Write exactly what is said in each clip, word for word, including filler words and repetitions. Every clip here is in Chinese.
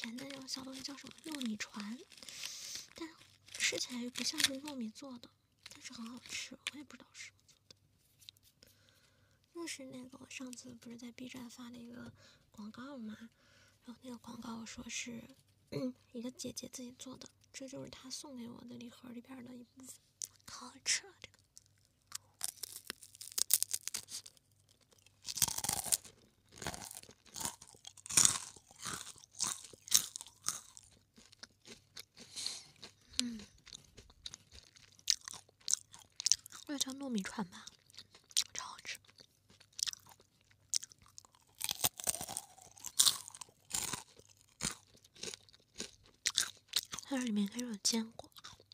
甜的那种小东西，叫什么糯米船，但吃起来又不像是糯米做的，但是很好吃，我也不知道是什么做的。就是那个我上次不是在 B 站发了一个广告嘛，然后那个广告说是、嗯、一个姐姐自己做的，这就是她送给我的礼盒里边的一部分，好好吃啊这个。嗯，那叫糯米船吧，超好吃。它里面还有坚果。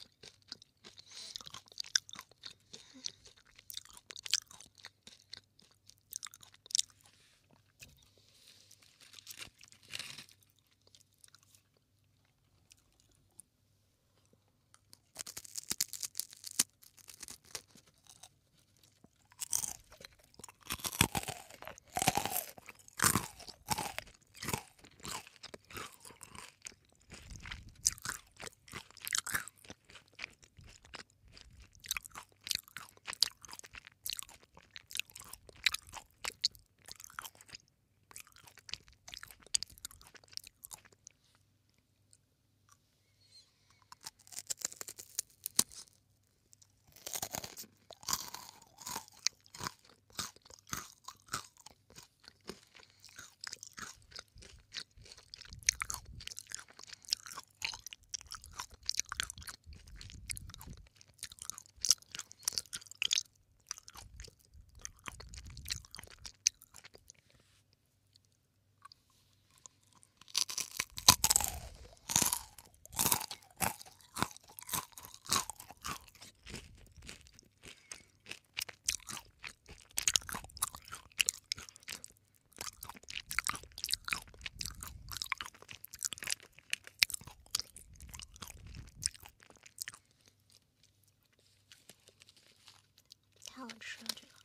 太好吃了这个。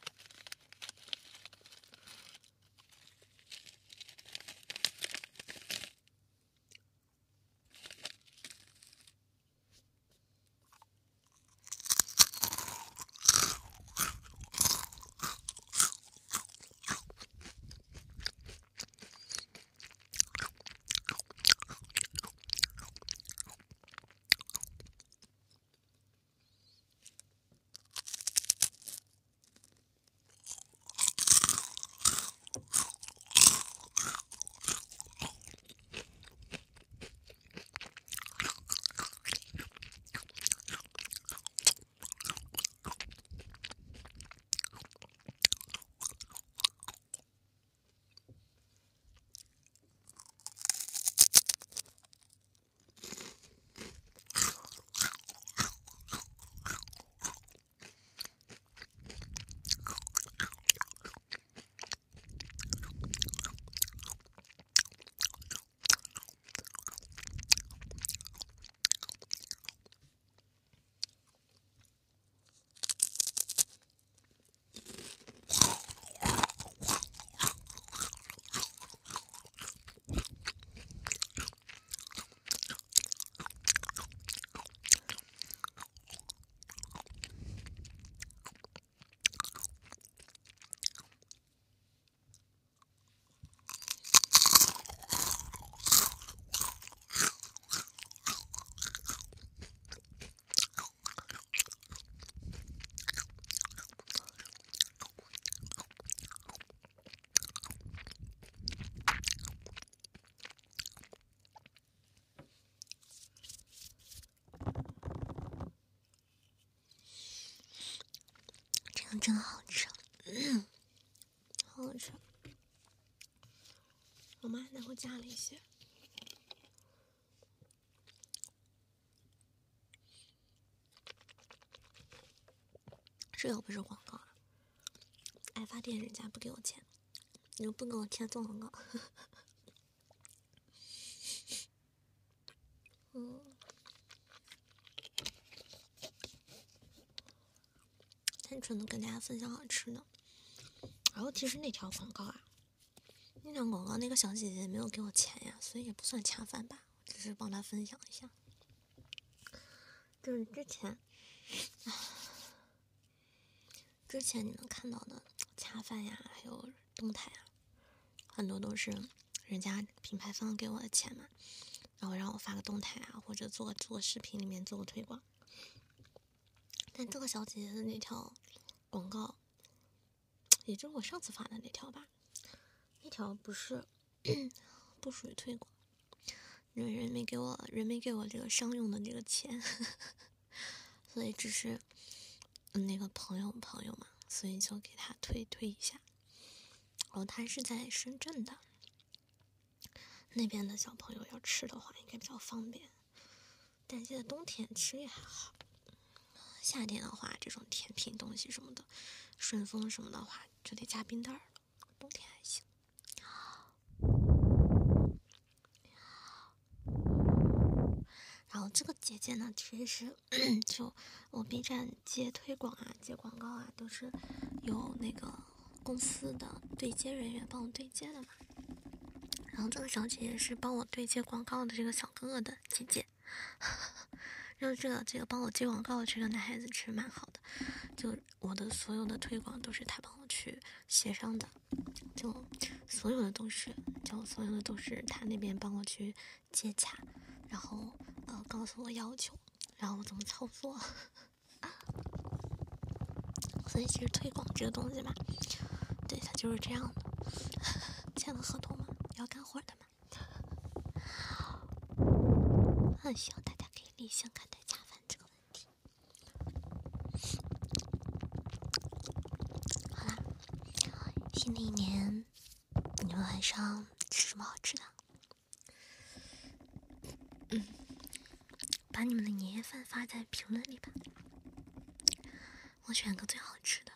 这个真好吃，嗯，好好吃。我妈还给我加了一些。这又不是广告，爱发电人家不给我钱，你们不给我贴做广告。嗯，单纯的跟大家分享好吃的。然后其实那条广告啊， 那条广告那个小姐姐没有给我钱呀，所以也不算恰饭吧，只是帮她分享一下。就是之前，之前你能看到的恰饭呀，还有动态啊，很多都是人家品牌方给我的钱嘛，然后让我发个动态啊，或者做个做个视频里面做个推广。但这个小姐姐的那条广告，也就是我上次发的那条吧，那条不是不属于推广，因为人没给我人没给我这个商用的这个钱，所以只是嗯那个朋友朋友嘛，所以就给他推推一下。然后他是在深圳的，那边的小朋友要吃的话应该比较方便，但现在冬天吃也还好。夏天的话，这种甜品东西什么的，顺丰什么的话，就得加冰袋了。冬天还行。然后这个姐姐呢，其实是就我 B 站接推广啊、接广告啊，都是有那个公司的对接人员帮我对接的嘛。然后这个小姐姐是帮我对接广告的这个小哥哥的姐姐。就这个这个帮我接广告的这个男孩子其实蛮好的，就我的所有的推广都是他帮我去协商的，就所有的都是，就所有的都是他那边帮我去接洽，然后呃告诉我要求，然后我怎么操作。所以其实推广这个东西嘛，对，它就是这样的。签了合同嘛，要干活的嘛。很希望大家可以理性看待恰饭这个问题。好啦，新的一年你们晚上吃什么好吃的？嗯，把你们的年夜饭发在评论里吧，我选个最好吃的。